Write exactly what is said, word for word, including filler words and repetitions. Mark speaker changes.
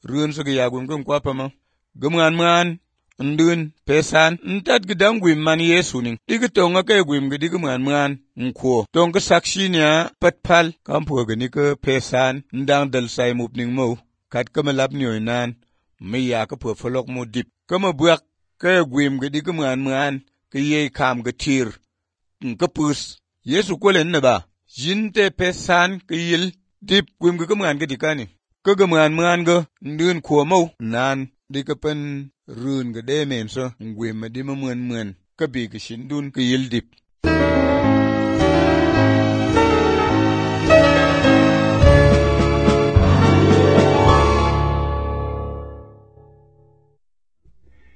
Speaker 1: run so ya gwim gwim kwa pama gumwan man ndun pesan ntat gidam gwim man Yesu ning digitonga ke gwim gidi gumwan man nko tong ka sakshi nya patpal kampo gani ka pesan ndang dal sai mup ning mo kat ka malap nyoy nan me ya ka po folok mo dip kama buak ke gwim gidi gumwan man ke ye kam gatir ka pus Yesu kolen na ba jinte pesan ke yil dip gwim ga gumwan gidi kani ka gumwan man ga ndun ko mo nan di ka pen run ga de men so gwim ma di ma muen muen ka bi ga shin dun ka yil dip